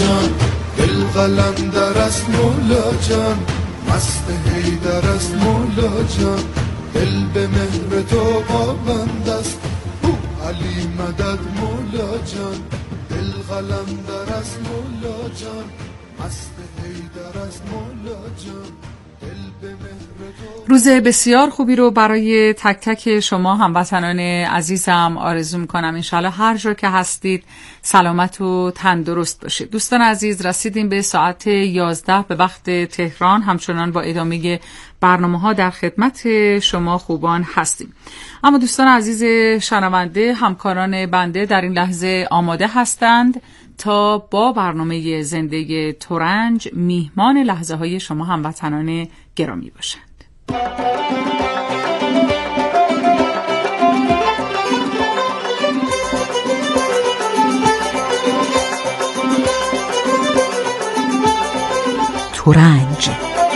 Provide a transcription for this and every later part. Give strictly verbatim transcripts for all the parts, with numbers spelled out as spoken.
جان، دل قلندر است مولا جان، مست حیدر است مولا جان، دل به مهر تو پابند است، او علی مدد مولا جان، دل قلندر است مولا جان، مست حیدر است مولا جان. روز بسیار خوبی رو برای تک تک شما هموطنان عزیزم آرزو میکنم. انشالله هر جا که هستید سلامت و تندرست باشید. دوستان عزیز، رسیدیم به ساعت یازده به وقت تهران. همچنان با ادامه برنامه ها در خدمت شما خوبان هستیم. اما دوستان عزیز شنونده، همکاران بنده در این لحظه آماده هستند تا با برنامه زنده ترنج میهمان لحظه های شما هموطنان گرامی باشند. ترنج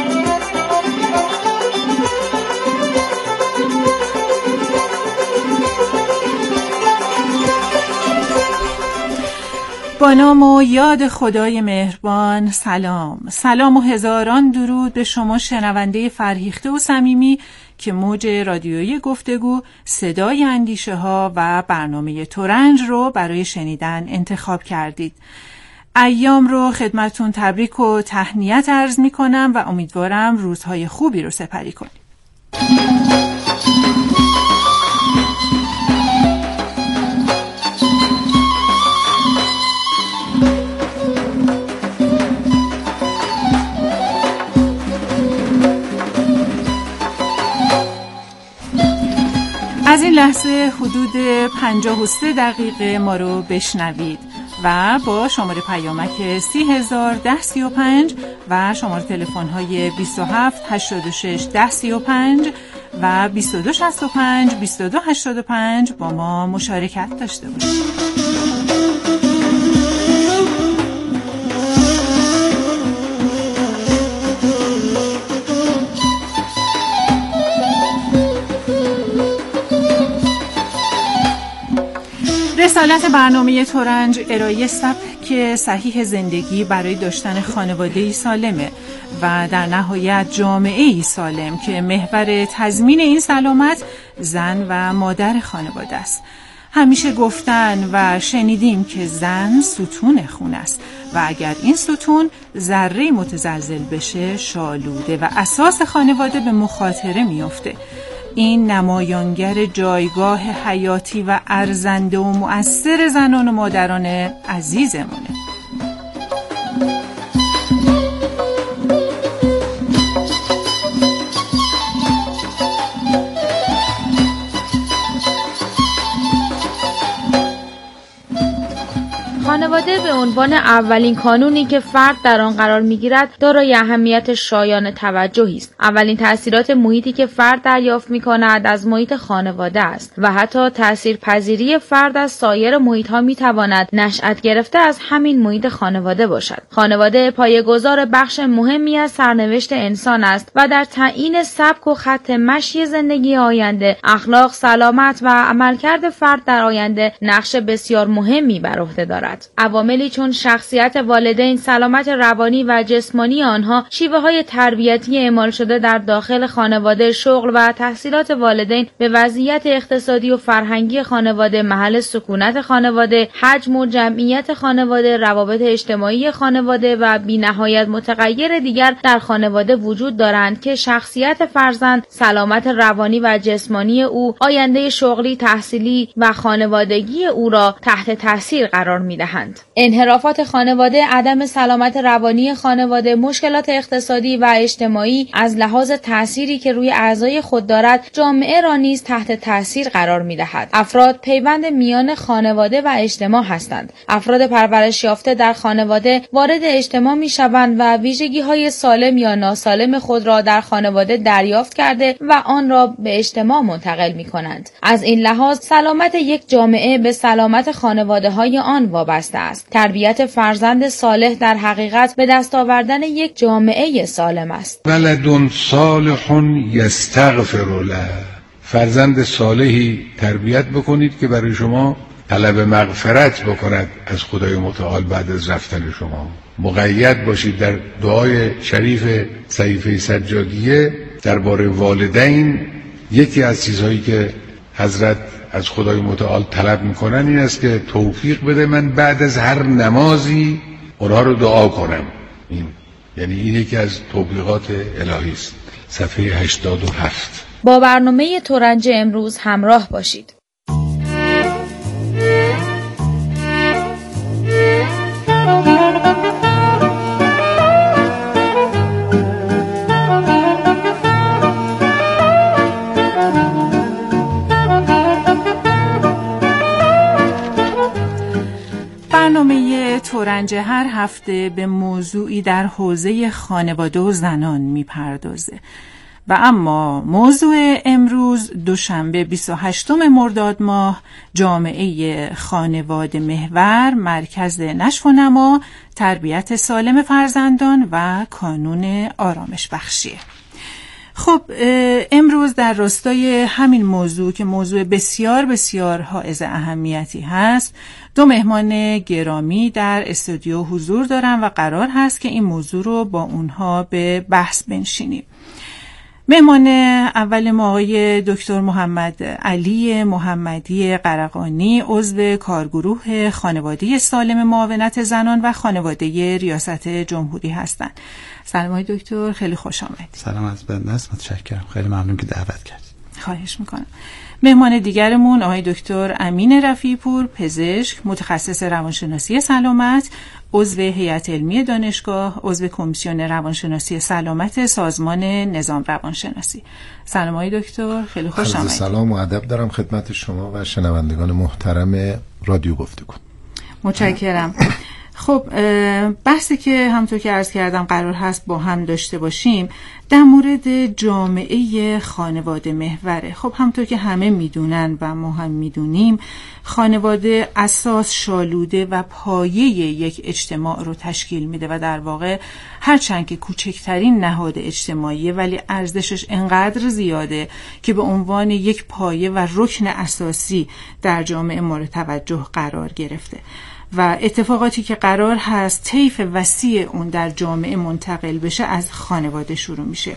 با نام و یاد خدای مهربان. سلام سلام و هزاران درود به شما شنونده فرهیخته و صمیمی که موج رادیویی گفتگو، صدای اندیشه ها و برنامه ترنج رو برای شنیدن انتخاب کردید. ایام رو خدمتون تبریک و تهنیت عرض می کنم و امیدوارم روزهای خوبی رو سپری کنید. از این لحظه حدود پنجاه و سه دقیقه ما رو بشنوید و با شماره پیامک سی هزار ده سی و پنج و شماره تلفن های بیست و هفت هشتاد و شش ده سی و پنج و بیست و دو شصت و پنج بیست و دو هشتاد و پنج با ما مشارکت داشته باشید. رسالت برنامه ترنج ارائه سبک صحیح زندگی برای داشتن خانواده‌ای سالمه و در نهایت جامعه‌ای سالم که محور تضمین این سلامت زن و مادر خانواده است. همیشه گفتن و شنیدیم که زن ستون خون است و اگر این ستون ذره متزلزل بشه شالوده و اساس خانواده به مخاطره میفته. این نمایانگر جایگاه حیاتی و ارزنده و مؤثر زنان و مادران عزیزمونه. خانواده به عنوان اولین کانونی که فرد در آن قرار می‌گیرد دارای اهمیت شایان توجهی است. اولین تأثیرات محیطی که فرد دریافت می‌کند از محیط خانواده است و حتی تأثیرپذیری فرد از سایر محیط‌ها می‌تواند نشأت گرفته از همین محیط خانواده باشد. خانواده پایه‌گذار بخش مهمی از سرنوشت انسان است و در تعیین سبک و خط مشی زندگی آینده، اخلاق، سلامت و عملکرد فرد در آینده نقش بسیار مهمی بر عهده دارد. عواملی چون شخصیت والدین، سلامت روانی و جسمانی آنها، شیوه‌های تربیتی اعمال شده در داخل خانواده، شغل و تحصیلات والدین، به وضعیت اقتصادی و فرهنگی خانواده، محل سکونت خانواده، حجم و جمعیت خانواده، روابط اجتماعی خانواده و بی‌نهایت متغیر دیگر در خانواده وجود دارند که شخصیت فرزند، سلامت روانی و جسمانی او، آینده شغلی، تحصیلی و خانوادگی او را تحت تاثیر قرار می‌دهند. انحرافات خانواده، عدم سلامت روانی خانواده، مشکلات اقتصادی و اجتماعی از لحاظ تأثیری که روی اعضای خود دارد، جامعه را نیز تحت تأثیر قرار می‌دهد. افراد پیوند میان خانواده و اجتماع هستند. افراد پرورش یافته در خانواده وارد اجتماع می‌شوند و ویژگی‌های سالم یا ناسالم خود را در خانواده دریافت کرده و آن را به اجتماع منتقل می‌کنند. از این لحاظ سلامت یک جامعه به سلامت خانواده‌های آن وابسته است. تربیت فرزند صالح در حقیقت به دست آوردن یک جامعه سالم است. ولد صالح یستغفر له. فرزند صالحی تربیت بکنید که برای شما طلب مغفرت بکند از خدای متعال بعد از رفتن شما. مقید باشید در دعای شریف صحیفه سجادیه درباره والدین. یکی از چیزهایی که حضرت از خدای متعال طلب میکنن این است که توفیق بده من بعد از هر نمازی اونها رو دعا کنم. این یعنی این یکی از توفیقات الهی است. صفحه هشتاد و هفت. با برنامه ترنج امروز همراه باشید. برنامه ترنج هر هفته به موضوعی در حوزه خانواده و زنان میپردازه و اما موضوع امروز دوشنبه بیست و هشتم مرداد ماه جامعه خانواده محور، مرکز نشو و نما، تربیت سالم فرزندان و کانون آرامش بخشیه. خب امروز در راستای همین موضوع که موضوع بسیار بسیار حائز اهمیتی هست، دو مهمان گرامی در استودیو حضور دارم و قرار هست که این موضوع رو با اونها به بحث بنشینیم. مهمان اول ما آقای دکتر محمد علی محمدی قرقانی، عضو کارگروه خانواده سالم معاونت زنان و خانواده ریاست جمهوری هستند. سلام آقای دکتر، خیلی خوش آمدید. سلام از بنده است، متشکرم، خیلی ممنون که دعوت کردید. خواهش میکنم. مهمان دیگرمون آقای دکتر امین رفیعپور، پزشک، متخصص روانشناسی سلامت، عضو هیئت علمی دانشگاه، عضو کمیسیون روانشناسی سلامت سازمان نظام روانشناسی. سلام آقای دکتر، خیلی خوش آمدید. سلام و ادب دارم خدمت شما و شنوندگان محترم رادیو گفتگو. متشکرم. خب بحثی که همونطور که عرض کردم قرار هست با هم داشته باشیم در مورد جامعه خانواده محوره. خب همونطور که همه میدونن و ما هم میدونیم، خانواده اساس، شالوده و پایه یک اجتماع رو تشکیل میده و در واقع هرچند که کوچکترین نهاد اجتماعیه ولی ارزشش انقدر زیاده که به عنوان یک پایه و رکن اساسی در جامعه مورد توجه قرار گرفته و اتفاقاتی که قرار هست طیف وسیع اون در جامعه منتقل بشه از خانواده شروع میشه.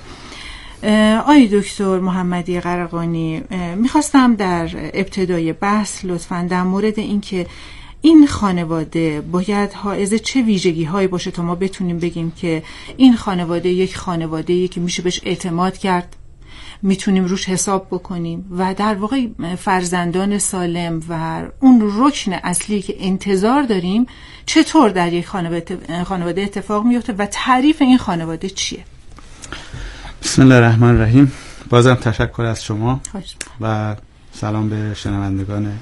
آقای دکتر محمدی قرقانی، میخواستم در ابتدای بحث لطفاً در مورد این که این خانواده باید حائز چه ویژگی هایی باشه تا ما بتونیم بگیم که این خانواده یک خانواده‌ای که میشه بهش اعتماد کرد، میتونیم روش حساب بکنیم و در واقع فرزندان سالم و اون رکن اصلی که انتظار داریم چطور در یک خانواده اتفاق میفته و تعریف این خانواده چیه؟ بسم الله الرحمن الرحیم. بازم تشکر از شما و سلام به شنوندگان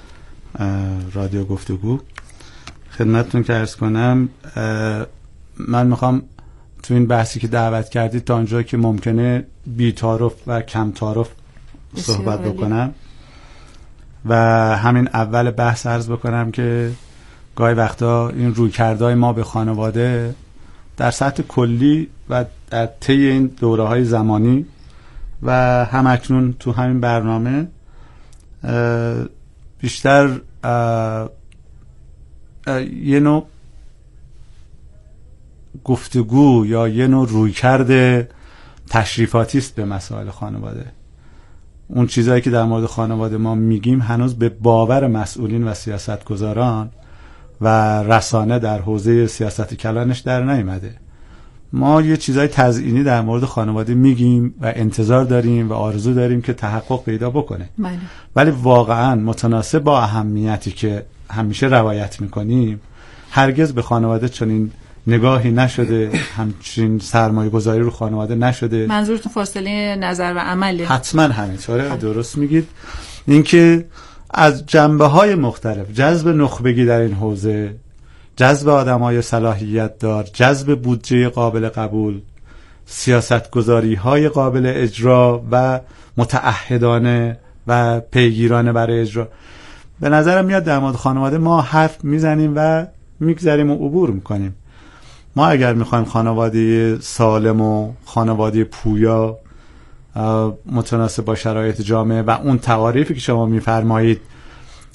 رادیو گفتگو. خدمتتون که عرض کنم، من میخوام تو این بحثی که دعوت کردید تا اونجایی که ممکنه بی تعارف و کم تعارف صحبت بکنم و همین اول بحث عرض بکنم که گاهی وقتا این رویکردهای ما به خانواده در سطح کلی و در طی این دوره‌های زمانی و همکنون تو همین برنامه بیشتر یه نوع گفتگو یا یه نوع رویکرد تشریفاتی است به مسائل خانواده. اون چیزایی که در مورد خانواده ما میگیم هنوز به باور مسئولین و سیاستگزاران و رسانه در حوزه سیاست کلانش در نیامده. ما یه چیزای تزیینی در مورد خانواده میگیم و انتظار داریم و آرزو داریم که تحقق پیدا بکنه، بله. ولی واقعا متناسب با اهمیتی که همیشه روایت میکنیم هرگز به خانواده چنین نگاهی نشده، همچین سرمایه گذاری رو خانواده نشده. منظورتون فاصله نظر و عمله؟ حتما همینطوره، درست میگید. اینکه از جنبه‌های مختلف جذب نخبگی در این حوزه، جذب آدمای صلاحیت دار، جذب بودجه قابل قبول، سیاستگذاری‌های قابل اجرا و متعهدانه و پیگیرانه برای اجرا، به نظرم میاد در مورد خانواده ما حرف میزنیم و میگذریم و عبور میکنیم. ما اگر میخوایم خانواده سالم و خانواده پویا متناسب با شرایط جامعه و اون تعاریفی که شما میفرمایید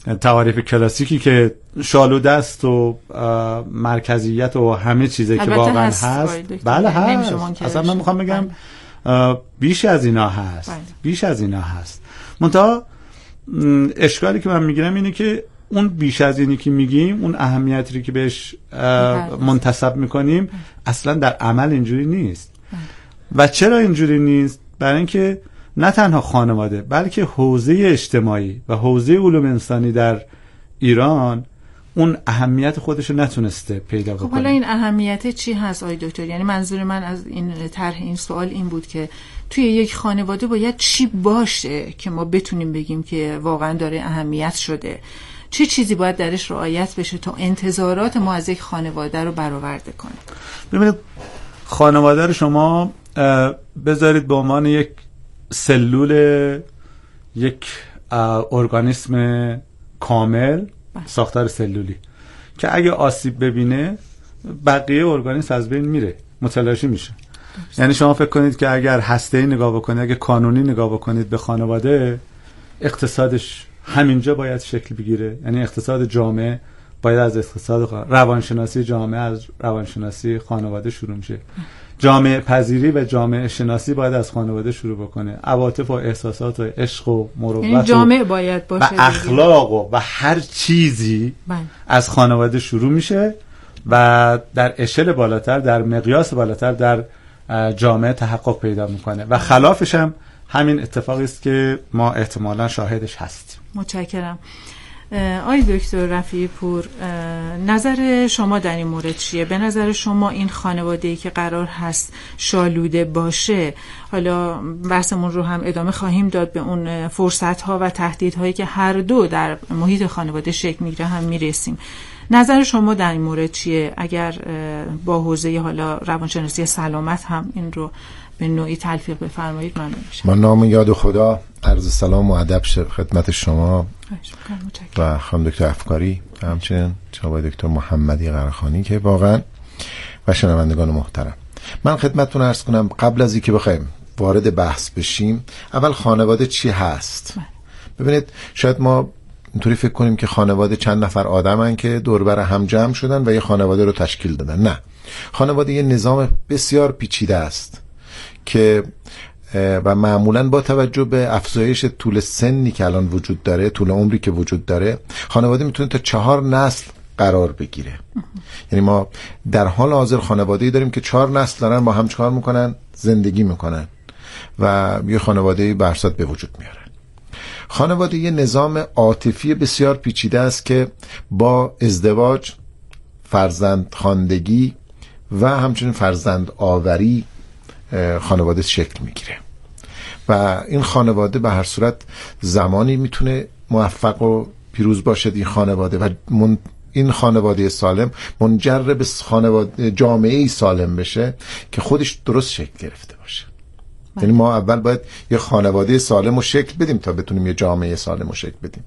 تعاریف کلاسیکی که شالوده است و مرکزیت و همه چیزی که واقعا هست, هست. بله هست. اصلا من میخوام بگم بیش از اینا هست. بله. بیش از اینا هست. منتها اشکالی که من میگیرم اینه که اون بیش از اینی که میگیم، اون اهمیتی که بهش منتسب میکنیم اصلا در عمل اینجوری نیست. و چرا اینجوری نیست؟ برای اینکه نه تنها خانواده بلکه حوزه اجتماعی و حوزه علوم انسانی در ایران اون اهمیت خودش رو نتونسته پیدا بکنه. خب حالا این اهمیت چی هست آقای دکتر؟ یعنی منظور من از این طرح این سوال این بود که توی یک خانواده باید چی باشه که ما بتونیم بگیم که واقعا داره اهمیت شده؟ چه چیزی باید درش رعایت بشه تا انتظارات ما از یک خانواده رو برآورده کنه؟ ببینید خانواده رو شما بذارید به عنوان یک سلول، یک ارگانیسم کامل، ساختار سلولی که اگه آسیب ببینه بقیه ارگانیسم از بین میره، متلاشی میشه. یعنی شما فکر کنید که اگر هسته‌ای نگاه بکنید، اگه قانونی نگاه بکنید به خانواده، اقتصادش همینجا باید شکل بگیره. یعنی اقتصاد جامعه باید از اقتصاد خانواده، روانشناسی جامعه از روانشناسی خانواده شروع میشه. جامعه پذیری و جامعه شناسی باید از خانواده شروع بکنه. عواطف و احساسات و عشق و مروت جامعه باید باشه و اخلاق و, و هر چیزی بله. از خانواده شروع میشه و در اشل بالاتر، در مقیاس بالاتر در جامعه تحقق پیدا میکنه و خلافش هم همین اتفاقی است که ما احتمالا شاهدش هستیم. متشکرم. آقای دکتر رفیعی پور، نظر شما در این مورد چیه؟ به نظر شما این خانواده‌ای که قرار هست شالوده باشه، حالا بحثمون رو هم ادامه خواهیم داد، به اون فرصت‌ها و تهدیدهایی که هر دو در محیط خانواده شکل میگیره هم میرسیم. نظر شما در این مورد چیه؟ اگر با حوزه حالا روانشناسی سلامت هم این رو به نوعی تلفیق بفرمایید ممنون میشم. من نام یاد خدا عرض سلام و ادب خدمت شما و خانم دکتر افکاری و همچنین جناب دکتر محمدی قرخانی که واقعا و شنوندگان محترم، من خدمتتون عرض کنم قبل از اینکه بخوایم وارد بحث بشیم، اول خانواده چی هست؟ ببینید شاید ما اینطوری فکر کنیم که خانواده چند نفر آدمن که دور بر هم جمع شدن و یه خانواده رو تشکیل دادن. نه، خانواده یه نظام بسیار پیچیده است که و معمولاً با توجه به افزایش طول سنی که الان وجود داره، طول عمری که وجود داره، خانواده میتونه تا چهار نسل قرار بگیره. یعنی ما در حال حاضر خانواده‌ای داریم که چهار نسل دارن با هم چیکار میکنن؟ زندگی میکنن و یه خانواده‌ای به هر صورت به وجود میارن. خانواده یه نظام عاطفی بسیار پیچیده است که با ازدواج، فرزند خواندگی و همچنین فرزند آوری خانواده شکل میگیره و این خانواده به هر صورت زمانی میتونه موفق و پیروز باشه این خانواده و من این خانواده سالم منجر به خانواده جامعه سالم بشه که خودش درست شکل گرفته باشه. یعنی ما اول باید یه خانواده سالم رو شکل بدیم تا بتونیم یه جامعه سالم رو شکل بدیم.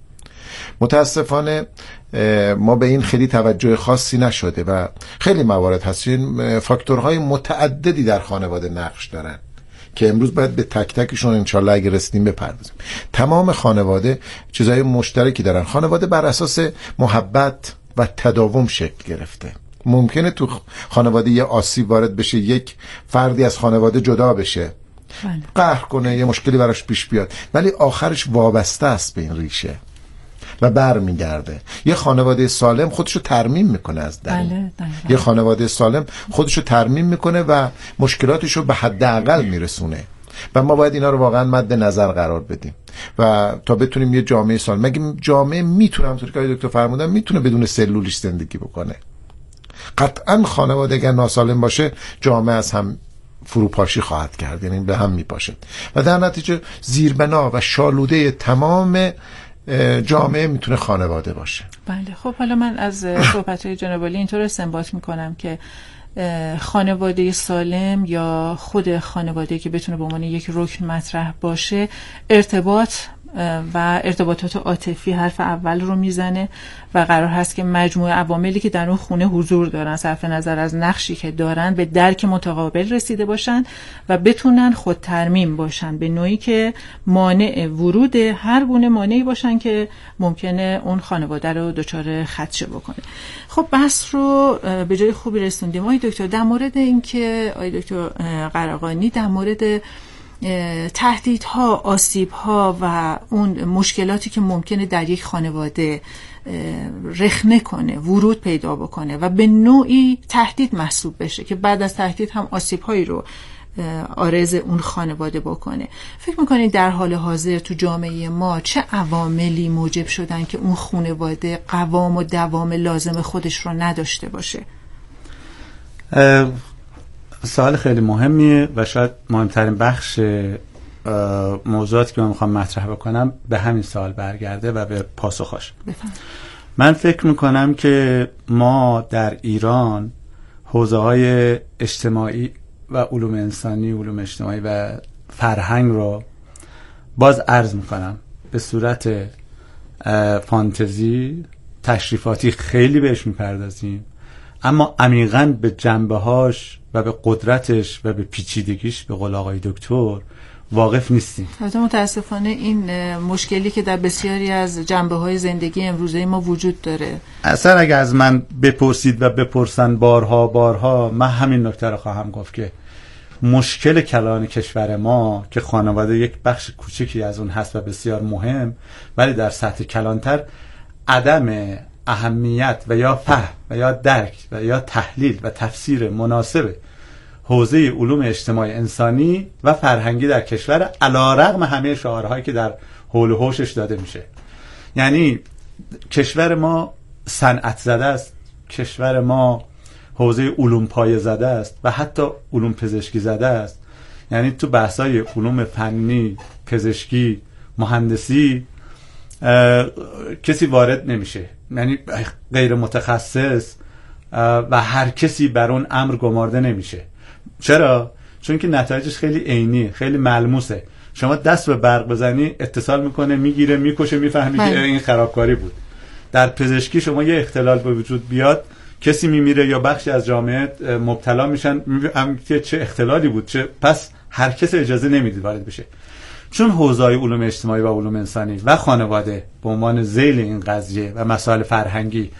متاسفانه ما به این خیلی توجه خاصی نشده و خیلی موارد هست. فاکتورهای متعددی در خانواده نقش دارن که امروز باید به تک تکشون انشالله اگه رسیدیم بپردازیم. تمام خانواده چیزهای مشترکی دارن. خانواده بر اساس محبت و تداوم شکل گرفته. ممکنه تو خانواده یه آسیب وارد بشه، یک فردی از خانواده جدا بشه، قهر کنه، یه مشکلی براش پیش بیاد، ولی آخرش وابسته است به این ریشه و بر میگرده. یه خانواده سالم خودشو ترمیم میکنه از درون. بله، یه خانواده سالم خودشو ترمیم میکنه و مشکلاتشو به حداقل میرسونه و ما باید اینا رو واقعا مد نظر قرار بدیم و تا بتونیم یه جامعه سالم. مگه جامعه میتونه همونطور که دکتر فرمودن میتونه بدون سلولیش زندگی بکنه؟ قطعا خانواده اگر ناسالم باشه جامعه از هم فروپاشی خواهد کرد، یعنی به هم میپاشه و در نتیجه زیربنا و شالوده تمام جامعه میتونه خانواده باشه. بله. خب حالا من از صحبت‌های جناب عالی اینطور استنباط میکنم که خانواده سالم یا خود خانواده که بتونه به عنوان یک رکن مطرح باشه ارتباط و ارتباطات عاطفی حرف اول رو میزنه و قرار هست که مجموعه عواملی که در اون خونه حضور دارن صرف نظر از نقشی که دارن به درک متقابل رسیده باشن و بتونن خود ترمیم باشن به نوعی که مانع ورود هر گونه مانعی باشن که ممکنه اون خانواده رو دچار خدشه بکنه. خب بحث رو به جای خوبی رسوندیم. آقای دکتر در مورد اینکه آقای دکتر قرقانی در مورد تهدیدها، آسیبها و اون مشکلاتی که ممکنه در یک خانواده رخنه کنه، ورود پیدا بکنه و به نوعی تهدید محسوب بشه که بعد از تهدید هم آسیبهایی رو عارض اون خانواده بکنه. فکر میکنید در حال حاضر تو جامعه ما چه عواملی موجب شدن که اون خانواده قوام و دوام لازم خودش رو نداشته باشه؟ سوال خیلی مهمیه و شاید مهمترین بخش موضوعاتی که من میخوام مطرح بکنم به همین سوال برگرده و به پاسخش. بفهم. من فکر میکنم که ما در ایران حوزه‌های اجتماعی و علوم انسانی، علوم اجتماعی و فرهنگ رو باز عرض میکنم به صورت فانتزی تشریفاتی خیلی بهش میپردازیم، اما عمیقاً به جنبه‌هاش و به قدرتش و به پیچیدگیش به قول آقای دکتر واقف نیستیم. البته متاسفانه این مشکلی که در بسیاری از جنبه‌های زندگی امروزه ما وجود داره. اصلا اگه از من بپرسید و بپرسن بارها بارها من همین نکته رو خواهم گفت که مشکل کلان کشور ما که خانواده یک بخش کوچکی از اون هست و بسیار مهم، ولی در سطح کلانتر عدم اهمیت و یا فهم و یا درک و یا تحلیل و تفسیر مناسب حوزه علوم اجتماعی انسانی و فرهنگی در کشور علیرغم همه شعارهایی که در حول و حوشش داده میشه. یعنی کشور ما صنعت زده است، کشور ما حوزه علوم پایه زده است و حتی علوم پزشکی زده است. یعنی تو بحثای علوم فنی، پزشکی، مهندسی کسی وارد نمیشه، یعنی غیر متخصص و هر کسی بر اون امر گمارده نمیشه. چرا؟ چون که نتایجش خیلی عینی، خیلی ملموسه. شما دست به برق بزنی اتصال میکنه، میگیره، میکشه، میفهمی که این خرابکاری بود. در پزشکی شما یه اختلال به وجود بیاد، کسی میمیره یا بخشی از جامعه مبتلا میشن، میفهمی چه اختلالی بود، چه پس هر کس اجازه نمیدید وارد بشه. چون حوزه‌های علوم اجتماعی و علوم انسانی و خانواده به عنوان ذیل این قضیه و مسائل فرهنگی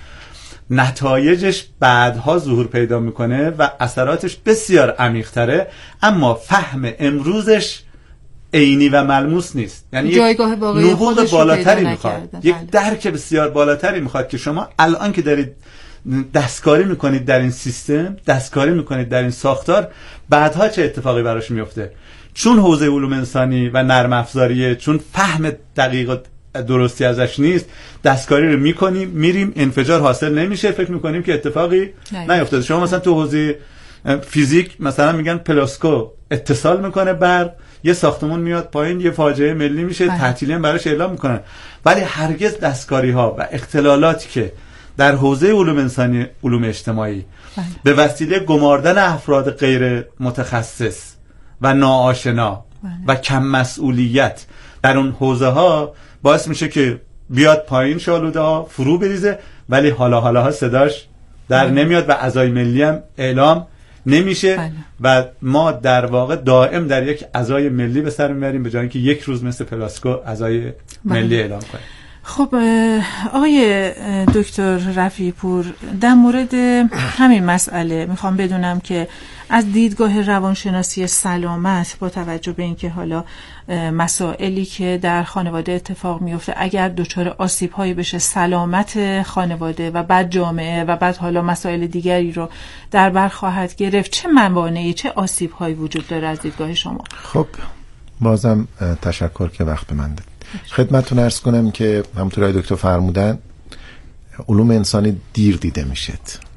نتایجش بعدها ظهور پیدا میکنه و اثراتش بسیار عمیق‌تره، اما فهم امروزش عینی و ملموس نیست. یعنی جایگاه واقعی نبوغ بالاتری میخواد، یک درک بسیار بالاتری میخواد که شما الان که دارید دستکاری میکنید در این سیستم، دستکاری میکنید در این ساختار، بعدها چه اتفاقی براش میفته. چون حوزه علوم انسانی و نرم افزاریه، چون فهم دقیق درستی ازش نیست، دستکاری رو میکنیم، میریم، انفجار حاصل نمیشه، فکر میکنیم که اتفاقی نیفتاده. شما مثلا تو حوزه فیزیک مثلا میگن پلاسکو اتصال میکنه برق، یه ساختمون میاد پایین، یه فاجعه ملی میشه، تعطیلی هم براش اعلام میکنن. ولی هرگز دستکاری ها و اختلالاتی که در حوزه علوم انسانی، علوم اجتماعی بله. به وسیله گماردن افراد غیر متخصص و ناآشنا بله. و کم مسئولیت در اون حوزه ها باعث میشه که بیاد پایین شالوده ها، فرو بریزه، ولی حالا حالا ها صداش در بله. نمیاد و عزای ملی هم اعلام نمیشه بله. و ما در واقع دائم در یک عزای ملی به سر میبریم به جای اینکه یک روز مثل پلاسکو عزای بله. ملی اعلام کنیم. خب آقای دکتر رفیعی پور، در مورد همین مسئله میخوام بدونم که از دیدگاه روانشناسی سلامت با توجه به اینکه حالا مسائلی که در خانواده اتفاق میفته اگر دچار آسیب هایی بشه سلامت خانواده و بعد جامعه و بعد حالا مسائل دیگری رو در بر خواهد گرفت، چه موانعی، چه آسیب هایی وجود داره از دیدگاه شما؟ خب بازم تشکر که وقت به من دادید. خدمتتون عرض کنم که همونطور آقای دکتر فرمودن علوم انسانی دیر دیده میشه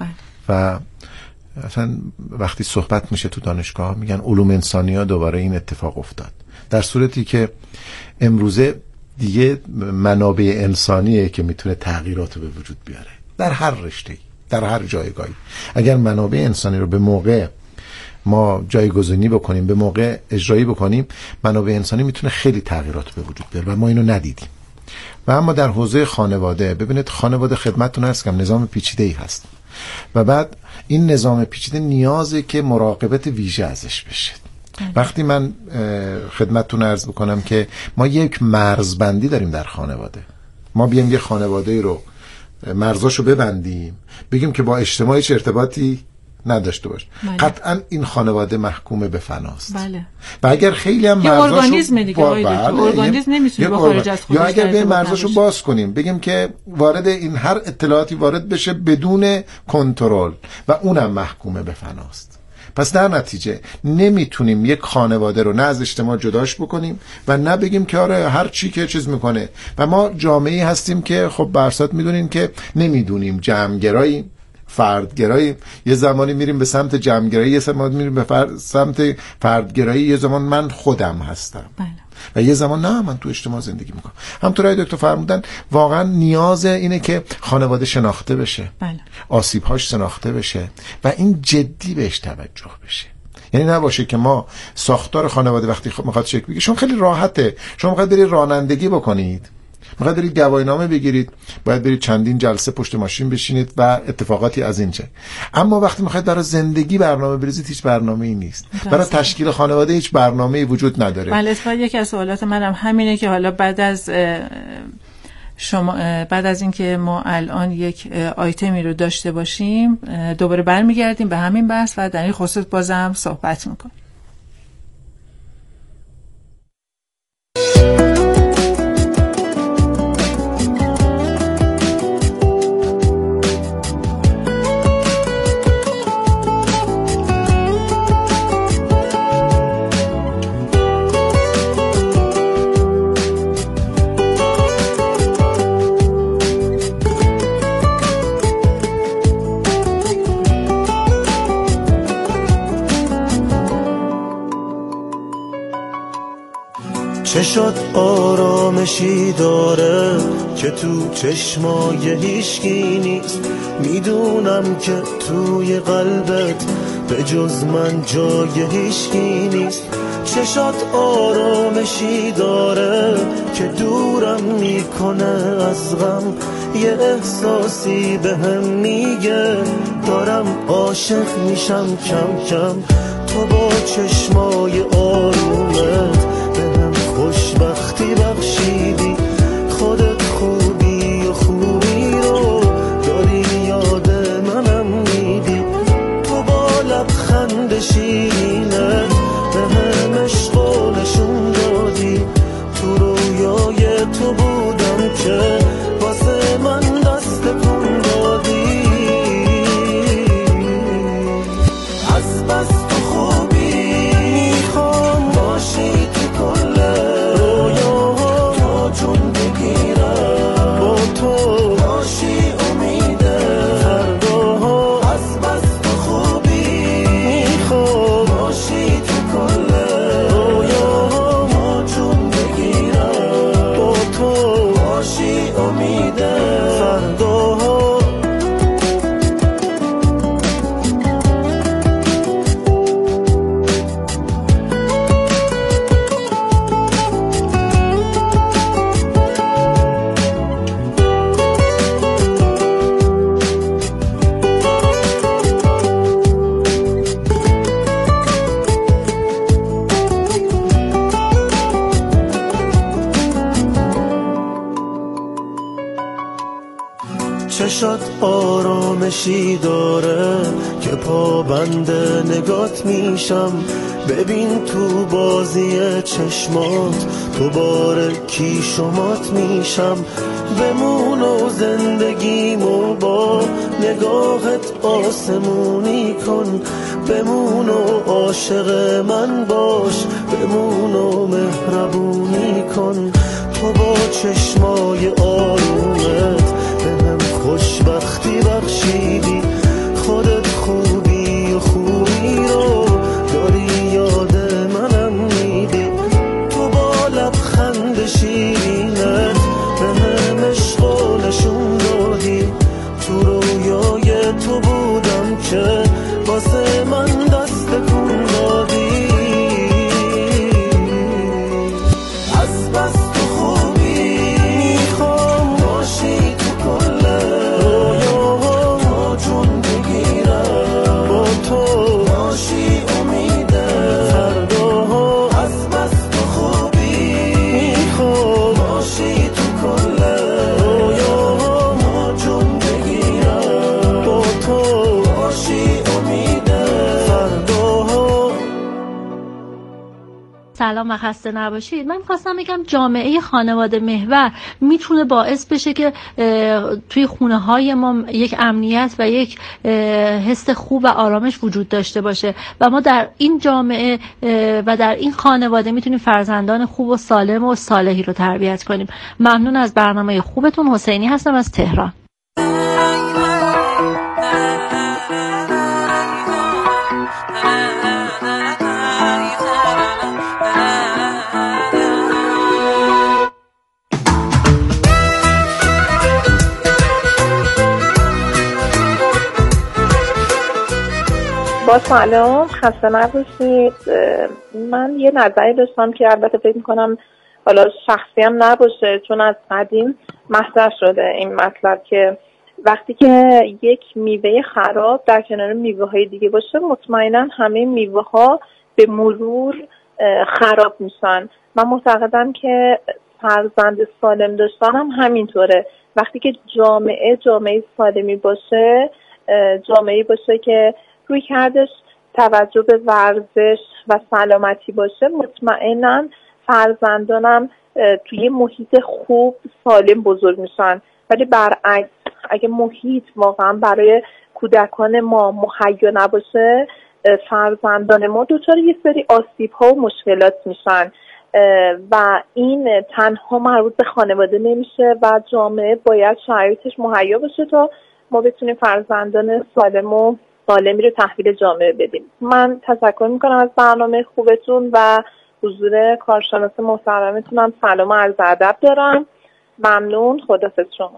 و اصلا وقتی صحبت میشه تو دانشگاه میگن علوم انسانی ها دوباره این اتفاق افتاد، در صورتی که امروزه دیگه منابع انسانیه که میتونه تغییرات به وجود بیاره در هر رشته‌ای، در هر جایگاهی. اگر منابع انسانی رو به موقع ما جایگزینی بکنیم، به موقع اجرایی بکنیم، منابع انسانی میتونه خیلی تغییرات به وجود بیاره و ما اینو ندیدیم. و اما در حوزه خانواده، ببینید خانواده خدمتتون عرض کردم نظام پیچیده‌ای هست و بعد این نظام پیچیده نیازه که مراقبت ویژه ازش بشه. وقتی من خدمتتون عرض بکنم که ما یک مرزبندی داریم در خانواده، ما بیایم یه خانواده رو مرزاشو ببندیم، بگیم که با اجتماع هیچ ارتباطی نداشته باش، بله. قطعا این خانواده محکوم به فناست. بله. و اگر خیلی هم مرزاشو ارگانیسم دیگه با... بله. ارگانیسم نمیتونه با خارج از خودش، یا اگر به مرزاشو باز کنیم بگیم که وارد این هر اطلاعاتی وارد بشه بدون کنترل و اونم محکوم به فناست. پس در نتیجه نمیتونیم یک خانواده رو نه از اجتماع جداش بکنیم و نه بگیم که آره هر چی که چیز میکنه. و ما جامعه‌ای هستیم که خب برسات میدونین که نمیدونیم، جمع‌گرایی، فردگرایی، یه زمانی میریم به سمت جمع‌گرایی، یه زمانی میریم به فرد، سمت فردگرایی، یه زمان من خودم هستم. بله. و یه زمان نه من تو اجتماع زندگی میکنم. همونطور های دکتر فرمودن واقعا نیاز اینه که خانواده شناخته بشه، بله. آسیب‌هاش شناخته بشه و این جدی بهش توجه بشه. یعنی نباشه که ما ساختار خانواده وقتی میخواد شکل بگیره، شما خیلی راحته، شما میخواد برید رانندگی بکنید، میخواد برید گواهینامه بگیرید، باید برید چندین جلسه پشت ماشین بشینید و اتفاقاتی از این چه. اما وقتی میخواید برای زندگی برنامه بریزید هیچ برنامه‌ای نیست. برای تشکیل خانواده هیچ برنامه‌ای وجود نداره. بله، اتفاقا یکی از سوالات منم همینه که حالا بعد از شما بعد از اینکه ما الان یک آیتمی رو داشته باشیم دوباره برمیگردیم به همین بحث و در این خصوص بازم صحبت میکنیم. چه شد آرامشی داره که تو چشمای هیچکی نیست، میدونم که توی قلبت به جز من جای هیچکی نیست. چه شد آرامشی داره که دورم میکنه از غم، یه احساسی به هم میگه دارم عاشق میشم کم کم. تو با چشمای آرومت خوشبختی بخشیدی، خودت خوبی و خوبی رو داری یاد منم میدی. تو با لبخند شیرینت به هم عشق و نشون دادی، تو رویای تو بودم که واسه من دست کن دادی. از بس تو خوبی میخوام باشی تو کل چون بگیرم با تو باشی امیده فرداها. از بس تو خوبی میخوام باشی تو کل رویاها، چون بگیرم با تو باشی امیده فرداها. چشات آرامشی داره که پابند نگات میشم، ببین تو بازی چشمات تو بار کی شمات میشم. بمون و زندگیمو با نگاهت آسمونی کن، بمون و عاشق من باش، بمون و مهربونی کن. تو با چشمای آرومت به هم خوشبختی بخشیدی، خودت خوبی و خوبی رو داری یاد منم میدی. تو با لبخند شیرینت به هم عشق و نشون دادی، تو رویای تو بودم که واسه من دست سلام و خسته نباشید. من می‌خواستم بگم جامعه خانواده محور میتونه باعث بشه که توی خونه‌های ما یک امنیت و یک حس خوب و آرامش وجود داشته باشه و ما در این جامعه و در این خانواده میتونیم فرزندان خوب و سالم و صالحی رو تربیت کنیم. ممنون از برنامه خوبتون. حسینی هستم از تهران. با سلام، خسته نباشید. من یه نظری داشتم که البته فکر می‌کنم حالا شخصی هم نباشه، چون از قدیم مطرح شده این مطلب که وقتی که یک میوه خراب در کنار میوه‌های دیگه باشه، مطمئنا همه میوه‌ها به مرور خراب میشن. من معتقدم که فرزند سالم داشتن هم همینطوره. وقتی که جامعه جامعه سالمی باشه، جامعه باشه که روی کردش توجه به ورزش و سلامتی باشه، مطمئناً فرزندانم توی محیط خوب سالم بزرگ میشن. ولی برعکس اگه محیط واقعا برای کودکان ما مهیا نباشه، فرزندان ما دچار یه سری آسیب‌ها و مشکلات میشن و این تنها مربوط به خانواده نمیشه و جامعه باید شرایطش مهیا باشه تا ما بتونیم فرزندان سالم و سالمی رو تحویل جامعه بدیم. من تشکر میکنم از برنامه خوبتون و حضور کارشناس محترمتونم. سلام و عرض ادب دارم. ممنون. خداحافظ شما.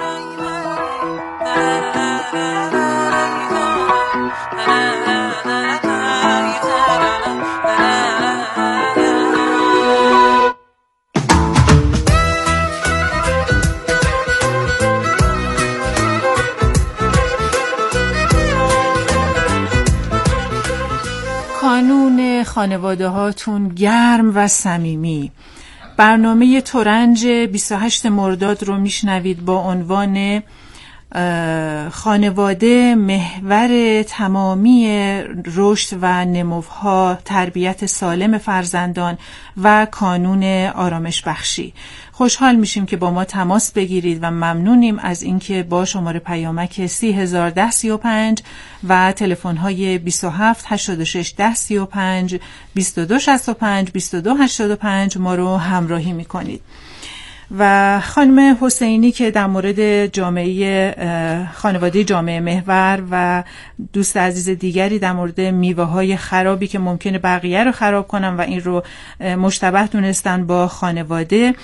کانون خانواده هاتون گرم و صمیمی. برنامه ترنج بیست و هشتم مرداد رو میشنوید با عنوان خانواده محور تمامی رشد و نموها، تربیت سالم فرزندان و کانون آرامش بخشی. خوشحال میشیم که با ما تماس بگیرید و ممنونیم از اینکه با شماره پیامک سی هزار ده سی و پنج و تلفن های بیست و هفت هشتاد و شش ده سی و پنج بیست و دو شصت و پنج بیست و دو هشتاد و پنج ما رو همراهی میکنید. و خانم حسینی که در مورد جامعه خانواده جامعه محور و دوست عزیز دیگری در مورد میوه های خرابی که ممکنه بقیه رو خراب کنن و این رو مشتبه دونستن با خانواده،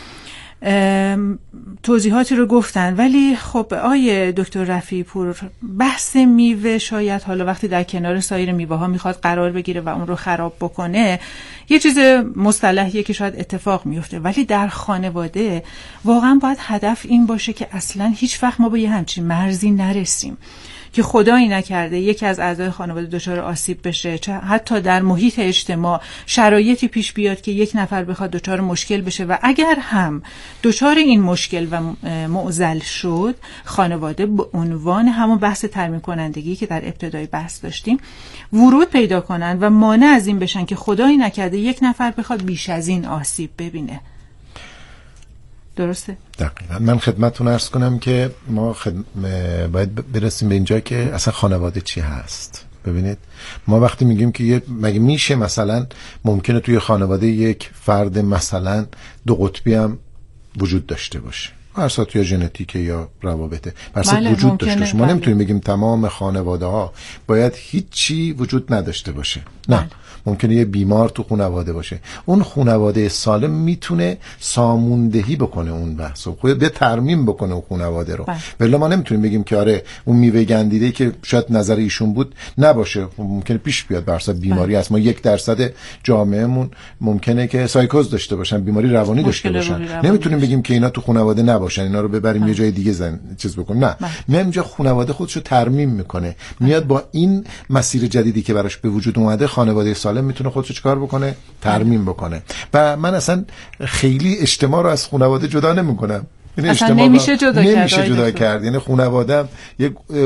توضیحاتی رو گفتن. ولی خب آیه دکتر رفیعی پور، بحث میوه شاید حالا وقتی در کنار سایر میوه ها میخواد قرار بگیره و اون رو خراب بکنه، یه چیز مصطلحیه که شاید اتفاق میفته، ولی در خانواده واقعا باید هدف این باشه که اصلا هیچ وقت ما با یه همچین مرزی نرسیم که خدایی نکرده یکی از اعضای خانواده دچار آسیب بشه، چه حتی در محیط اجتماع شرایطی پیش بیاد که یک نفر بخواد دچار مشکل بشه و اگر هم دچار این مشکل و معضل شد، خانواده به عنوان همون بحث ترمیم کنندگی که در ابتدای بحث داشتیم ورود پیدا کنن و مانع از این بشن که خدایی نکرده یک نفر بخواد بیش از این آسیب ببینه. درسته؟ دقیقا. من خدمتتون عرض کنم که ما خدم... باید برسیم به اینجا که اصلا خانواده چی هست. ببینید ما وقتی میگیم که یه مگه میشه مثلا ممکنه توی خانواده یک فرد مثلا دو قطبی هم وجود داشته باشه، برسات یا ژنتیک یا روابطه برسات بله، وجود داشته باشه. ما بله. نمیتونیم بگیم تمام خانواده ها باید هیچی وجود نداشته باشه. نه بله. ممکنه یه بیمار تو خانواده باشه. اون خانواده سالم میتونه ساموندهی بکنه اون بحثو، خود به ترمیم بکنه اون خانواده رو. ولی ما نمیتونیم بگیم که آره اون میوه گندیده که شاید نظر ایشون بود نباشه، ممکنه پیش بیاد برسات بیماری است. ما یک درصد جامعهمون ممکنه که سایکوز داشته باشن، بیماری روانی داشته باشن. نمیتونیم بگیم که اینا تو خانواده نباشن، اینا رو ببریم یه جای دیگه زن چیز بکنیم. نه، میاد اینجا خانواده خودشو ترمیم میکنه، میاد با این مسیر جدیدی که براش به وجود اومده خانواده سالم میتونه خودشو چیکار بکنه؟ ترمیم بکنه. و من اصلا خیلی اجتماع رو از خانواده جدا نمیکنم. اصلا نمیشه جدا کرد. نمیشه جدا کرد. یعنی خانواده یک